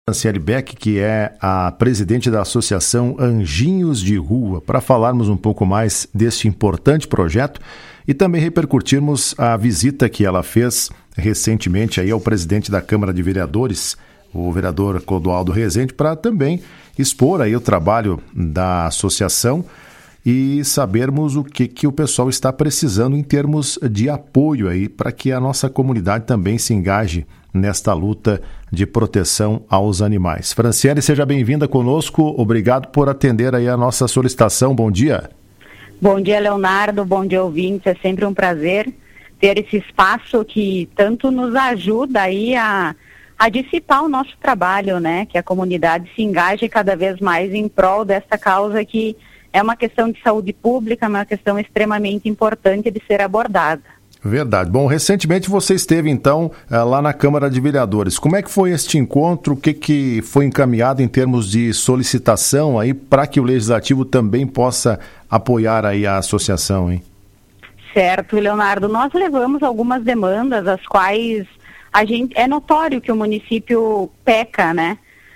Franciele Beck, que é a presidente da Associação Anjinhos de Rua, para falarmos um pouco mais deste importante projeto e também repercutirmos a visita que ela fez recentemente aí ao presidente da Câmara de Vereadores, o vereador Clodoaldo Rezende, para também expor aí o trabalho da associação e sabermos o que o pessoal está precisando em termos de apoio aí para que a nossa comunidade também se engaje nesta luta de proteção aos animais. Franciele, seja bem-vinda conosco. Obrigado por atender aí a nossa solicitação. Bom dia. Bom dia, Leonardo. Bom dia, ouvintes. É sempre um prazer ter esse espaço que tanto nos ajuda aí a dissipar o nosso trabalho, né? Que a comunidade se engaje cada vez mais em prol desta causa que é uma questão de saúde pública, uma questão extremamente importante de ser abordada. Verdade. Bom, recentemente você esteve, então, lá na Câmara de Vereadores. Como é que foi este encontro? O que foi encaminhado em termos de solicitação aí para que o Legislativo também possa apoiar aí a associação, hein? Certo, Leonardo. Nós levamos algumas demandas, as quais é notório que o município peca, né?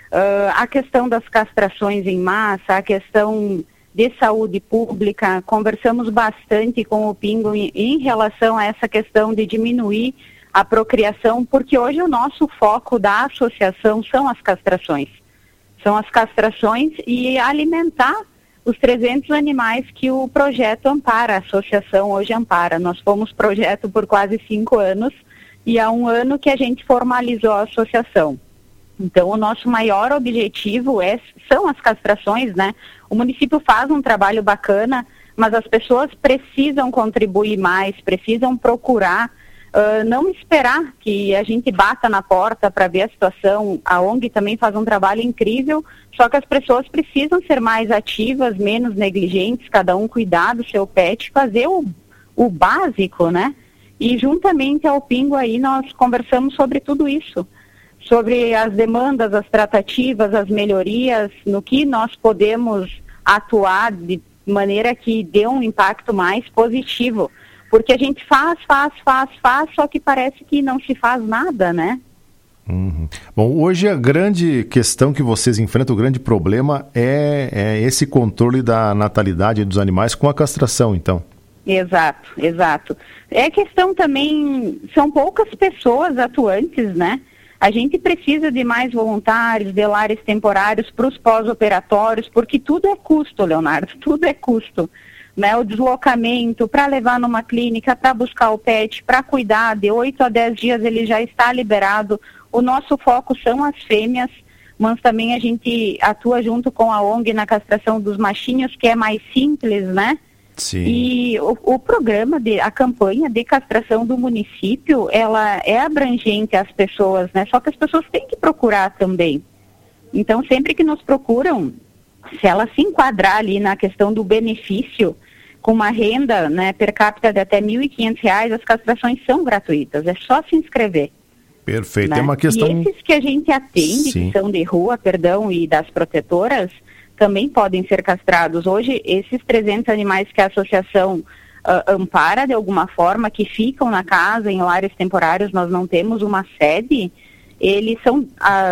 A questão das castrações em massa, a questão de saúde pública, conversamos bastante com o Pingo em relação a essa questão de diminuir a procriação, porque hoje o nosso foco da associação são as castrações. São as castrações e alimentar os 300 animais que o projeto ampara, a associação hoje ampara. Nós fomos projeto por quase 5 anos e há 1 ano que a gente formalizou a associação. Então, o nosso maior objetivo são as castrações, né? O município faz um trabalho bacana, mas as pessoas precisam contribuir mais, precisam procurar, não esperar que a gente bata na porta para ver a situação. A ONG também faz um trabalho incrível, só que as pessoas precisam ser mais ativas, menos negligentes, cada um cuidar do seu pet, fazer o básico, né? E juntamente ao Pingo aí nós conversamos sobre tudo isso. Sobre as demandas, as tratativas, as melhorias, no que nós podemos atuar de maneira que dê um impacto mais positivo. Porque a gente faz, só que parece que não se faz nada, né? Uhum. Bom, hoje a grande questão que vocês enfrentam, o grande problema é esse controle da natalidade dos animais com a castração, então. Exato. É questão também, são poucas pessoas atuantes, né? A gente precisa de mais voluntários, de lares temporários para os pós-operatórios, porque tudo é custo, Leonardo, tudo é custo. Né? O deslocamento para levar numa clínica, para buscar o pet, para cuidar, de 8 a 10 dias ele já está liberado. O nosso foco são as fêmeas, mas também a gente atua junto com a ONG na castração dos machinhos, que é mais simples, né? Sim. E o programa, a campanha de castração do município, ela é abrangente às pessoas, né? Só que as pessoas têm que procurar também. Então, sempre que nos procuram, se ela se enquadrar ali na questão do benefício, com uma renda, né, per capita de até R$ 1.500, as castrações são gratuitas, é só se inscrever. Perfeito, Né? É uma questão... E esses que a gente atende, Sim. que são de rua, e das protetoras, também podem ser castrados. Hoje, esses 300 animais que a associação ampara de alguma forma, que ficam na casa, em lares temporários, nós não temos uma sede, eles são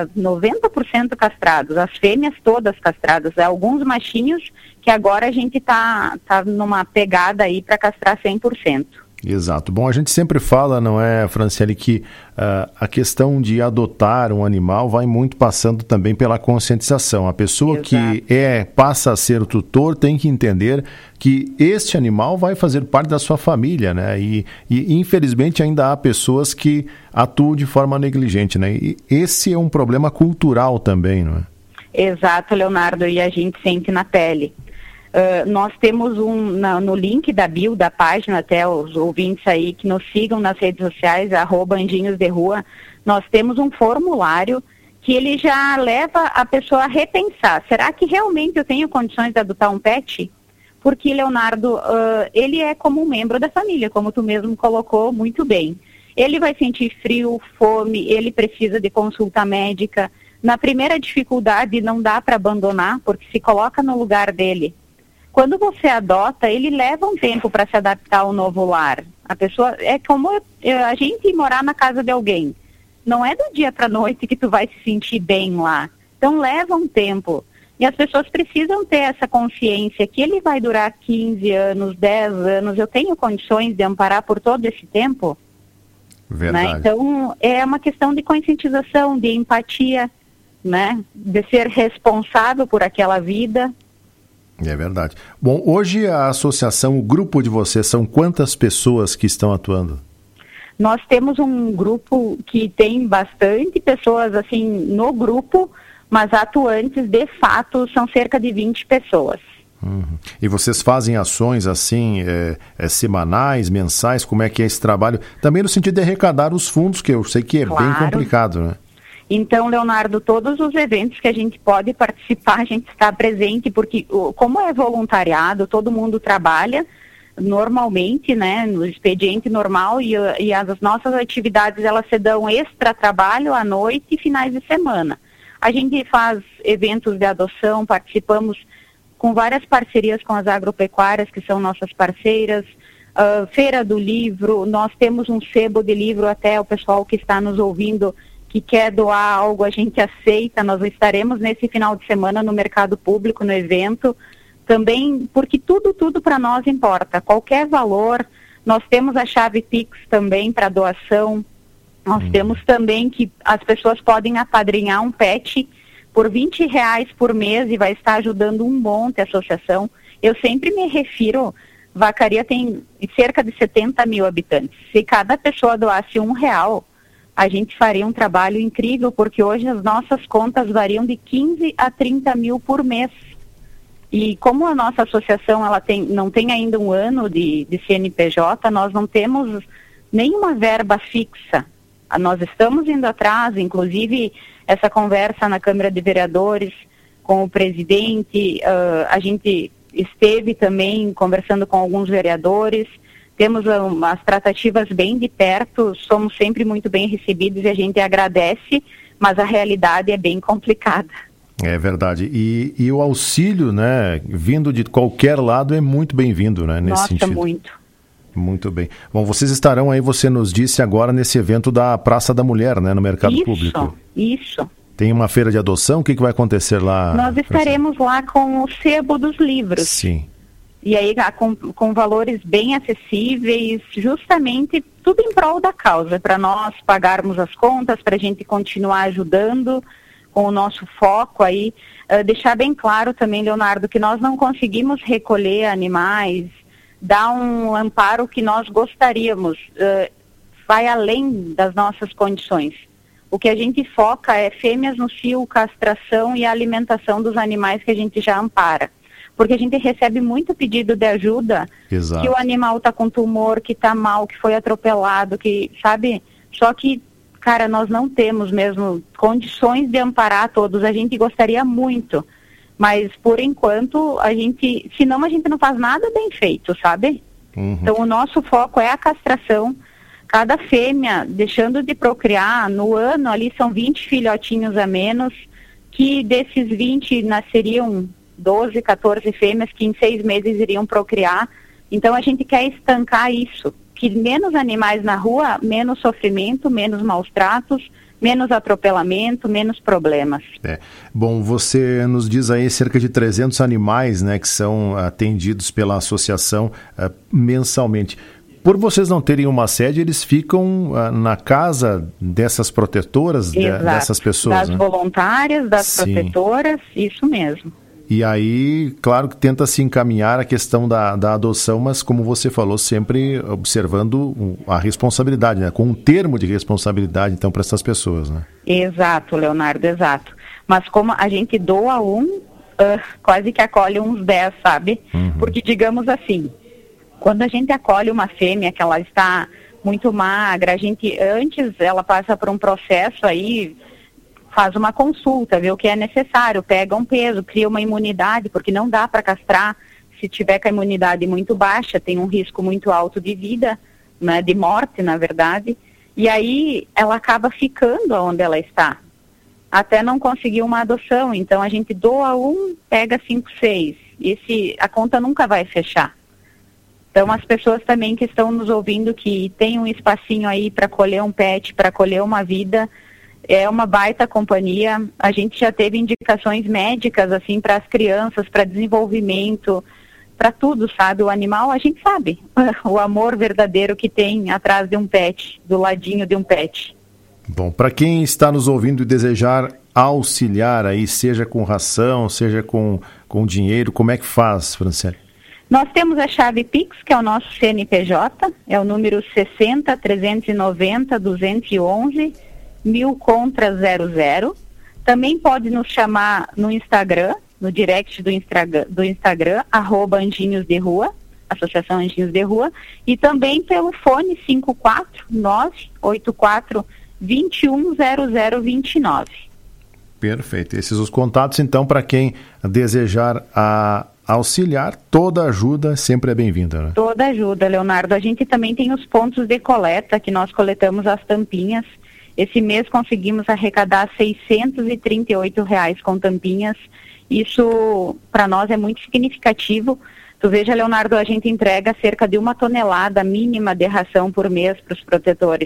90% castrados, as fêmeas todas castradas, alguns machinhos que agora a gente tá numa pegada aí para castrar 100%. Exato. Bom, a gente sempre fala, não é, Franciele, que a questão de adotar um animal vai muito passando também pela conscientização. A pessoa Exato. que passa a ser o tutor tem que entender que este animal vai fazer parte da sua família, né? E infelizmente ainda há pessoas que atuam de forma negligente, né? E esse é um problema cultural também, não é? Exato, Leonardo, e a gente sente na pele. Nós temos no link da bio da página, até os ouvintes aí que nos sigam nas redes sociais, @Anjinhos de Rua, nós temos um formulário que ele já leva a pessoa a repensar. Será que realmente eu tenho condições de adotar um pet? Porque, Leonardo, ele é como um membro da família, como tu mesmo colocou muito bem. Ele vai sentir frio, fome, ele precisa de consulta médica. Na primeira dificuldade não dá para abandonar, porque se coloca no lugar dele. Quando você adota, ele leva um tempo para se adaptar ao novo lar. A pessoa, é como a gente morar na casa de alguém. não é do dia para a noite que tu vai se sentir bem lá. Então leva um tempo. E as pessoas precisam ter essa consciência que ele vai durar 15 anos, 10 anos. Eu tenho condições de amparar por todo esse tempo? Verdade. Né? Então, é uma questão de conscientização, de empatia, né? De ser responsável por aquela vida. É verdade. Bom, hoje a associação, o grupo de vocês, são quantas pessoas que estão atuando? Nós temos um grupo que tem bastante pessoas, assim, no grupo, mas atuantes, de fato, são cerca de 20 pessoas. E vocês fazem ações, assim, semanais, mensais? Como é que é esse trabalho? Também no sentido de arrecadar os fundos, que eu sei que é bem complicado, né? Então, Leonardo, todos os eventos que a gente pode participar, a gente está presente, porque como é voluntariado, todo mundo trabalha normalmente, né, no expediente normal, e as nossas atividades, elas se dão extra trabalho à noite e finais de semana. A gente faz eventos de adoção, participamos com várias parcerias com as agropecuárias, que são nossas parceiras, Feira do Livro, nós temos um sebo de livro, até o pessoal que está nos ouvindo, que quer doar algo, a gente aceita. Nós estaremos nesse final de semana no mercado público, no evento, também, porque tudo para nós importa, qualquer valor. Nós temos a chave Pix também para doação, nós temos também que as pessoas podem apadrinhar um pet por R$20 por mês e vai estar ajudando um monte a associação. Eu sempre me refiro, Vacaria tem cerca de 70 mil habitantes. Se cada pessoa doasse R$1, a gente faria um trabalho incrível, porque hoje as nossas contas variam de 15 a 30 mil por mês. E como a nossa associação não tem ainda um ano de CNPJ, nós não temos nenhuma verba fixa. Nós estamos indo atrás, inclusive essa conversa na Câmara de Vereadores com o presidente, a gente esteve também conversando com alguns vereadores. Temos as tratativas bem de perto, somos sempre muito bem recebidos e a gente agradece, mas a realidade é bem complicada. É verdade. E o auxílio, né, vindo de qualquer lado é muito bem-vindo, né, nesse sentido. Nossa, muito. Muito bem. Bom, vocês estarão aí, você nos disse agora, nesse evento da Praça da Mulher, né, no Mercado Público. Isso. Tem uma feira de adoção, o que vai acontecer lá? Nós estaremos lá com o sebo dos livros. Sim. E aí com valores bem acessíveis, justamente tudo em prol da causa, para nós pagarmos as contas, para a gente continuar ajudando com o nosso foco aí. Deixar bem claro também, Leonardo, que nós não conseguimos recolher animais, dar um amparo que nós gostaríamos, vai além das nossas condições. O que a gente foca é fêmeas no cio, castração e a alimentação dos animais que a gente já ampara. Porque a gente recebe muito pedido de ajuda. Exato. Que o animal está com tumor, que está mal, que foi atropelado, que, sabe? Só que, cara, nós não temos mesmo condições de amparar todos. A gente gostaria muito, mas por enquanto senão a gente não faz nada bem feito, sabe? Então o nosso foco é a castração. Cada fêmea, deixando de procriar, no ano ali são 20 filhotinhos a menos, que desses 20 nasceriam 12, 14 fêmeas que em 6 meses iriam procriar. Então a gente quer estancar isso, que menos animais na rua, menos sofrimento, menos maus tratos, menos atropelamento, menos problemas. Bom, você nos diz aí cerca de 300 animais, né, que são atendidos pela associação mensalmente. Por vocês não terem uma sede, eles ficam na casa dessas protetoras, dessas pessoas, das voluntárias, das protetoras, isso mesmo. E aí, claro que tenta se encaminhar a questão da adoção, mas como você falou, sempre observando a responsabilidade, né? Com um termo de responsabilidade, então, para essas pessoas, né? Exato, Leonardo, exato. Mas como a gente doa quase que acolhe uns 10, sabe? Porque, digamos assim, quando a gente acolhe uma fêmea que ela está muito magra, antes ela passa por um processo aí, faz uma consulta, vê o que é necessário, pega um peso, cria uma imunidade, porque não dá para castrar se tiver com a imunidade muito baixa, tem um risco muito alto de vida, né, de morte, na verdade, e aí ela acaba ficando onde ela está, até não conseguir uma adoção. Então a gente doa pega 5, 6, a conta nunca vai fechar. Então, as pessoas também que estão nos ouvindo, que tem um espacinho aí para acolher um pet, para acolher uma vida, é uma baita companhia. A gente já teve indicações médicas, assim, para as crianças, para desenvolvimento, para tudo, sabe? O animal, a gente sabe o amor verdadeiro que tem atrás de um pet, do ladinho de um pet. Bom, para quem está nos ouvindo e desejar auxiliar aí, seja com ração, seja com dinheiro, como é que faz, Franciele? Nós temos a chave Pix, que é o nosso CNPJ, é o número 60 390 211 1000 contra 00. Também pode nos chamar no Instagram, no direct do Instagram, @Anjinhos de Rua, Associação Anjinhos de Rua, e também pelo fone 54984 210029. Perfeito. Esses os contatos, então, para quem desejar auxiliar, toda ajuda sempre é bem-vinda, né? Toda ajuda, Leonardo. A gente também tem os pontos de coleta, que nós coletamos as tampinhas. Esse mês conseguimos arrecadar R$638 com tampinhas. Isso, para nós, é muito significativo. Tu veja, Leonardo, a gente entrega cerca de 1 tonelada mínima de ração por mês para os protetores.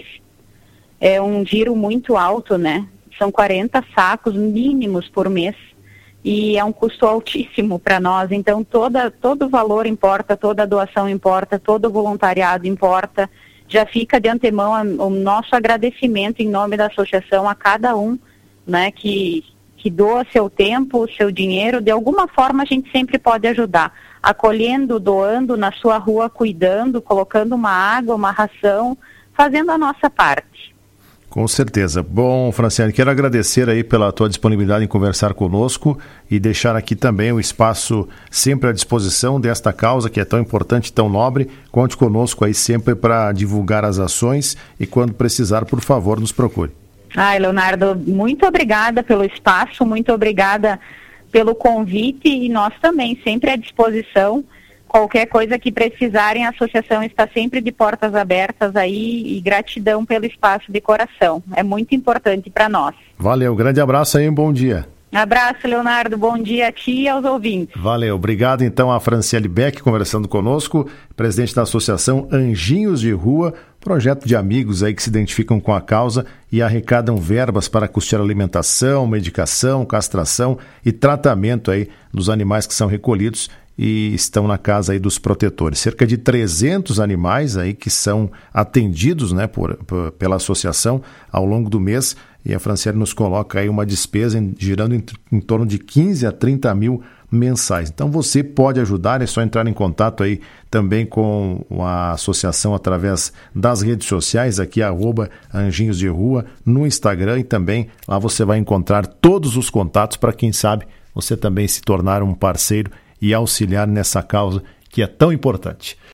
É um giro muito alto, né? São 40 sacos mínimos por mês. E é um custo altíssimo para nós, então todo valor importa, toda doação importa, todo voluntariado importa. Já fica de antemão o nosso agradecimento em nome da associação a cada um, né, que doa seu tempo, seu dinheiro. De alguma forma a gente sempre pode ajudar, acolhendo, doando na sua rua, cuidando, colocando uma água, uma ração, fazendo a nossa parte. Com certeza. Bom, Franciele, quero agradecer aí pela tua disponibilidade em conversar conosco e deixar aqui também o espaço sempre à disposição desta causa que é tão importante, tão nobre. Conte conosco aí sempre para divulgar as ações e quando precisar, por favor, nos procure. Ai, Leonardo, muito obrigada pelo espaço, muito obrigada pelo convite e nós também sempre à disposição. Qualquer coisa que precisarem, a associação está sempre de portas abertas aí e gratidão pelo espaço de coração. É muito importante para nós. Valeu, grande abraço aí, um bom dia. Abraço, Leonardo, bom dia a ti e aos ouvintes. Valeu, obrigado então a Franciele Beck conversando conosco, presidente da Associação Anjinhos de Rua, projeto de amigos aí que se identificam com a causa e arrecadam verbas para custear alimentação, medicação, castração e tratamento aí dos animais que são recolhidos e estão na casa aí dos protetores. Cerca de 300 animais aí que são atendidos, né, pela associação ao longo do mês, e a Franciele nos coloca aí uma despesa girando em torno de 15 a 30 mil mensais. Então você pode ajudar, é só entrar em contato aí também com a associação através das redes sociais, aqui @Anjinhos de Rua, no Instagram, e também lá você vai encontrar todos os contatos para quem sabe você também se tornar um parceiro e auxiliar nessa causa que é tão importante.